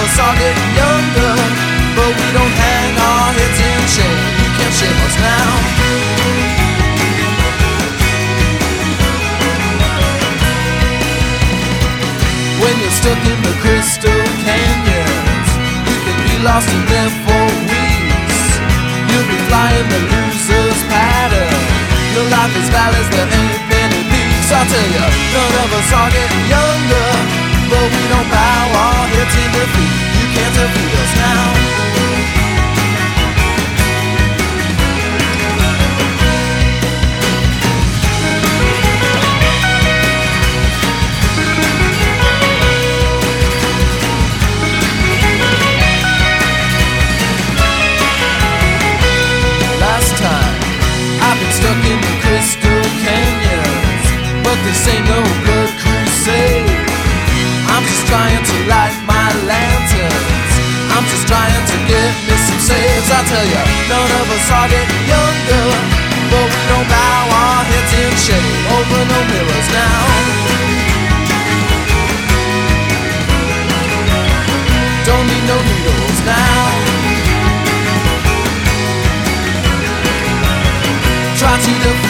us all getting younger, but we don't hang our heads in shame. You can't shame us now. When you're stuck in the crystal canyons, you can be lost in there for weeks. You'll be flying the loser's pattern. Your life is valleys, there ain't many peaks. I'll tell you, none of us are getting younger, but we don't bow our heads in defeat. You can't defeat us now. I've been stuck in the crystal canyons, but this ain't no good crusade. I'm just trying to light my lanterns. I'm just trying to get me some saves. I tell you, none of us are getting younger, but we don't bow our heads in shame over no mirrors now. Don't need no needles now. Try to defeat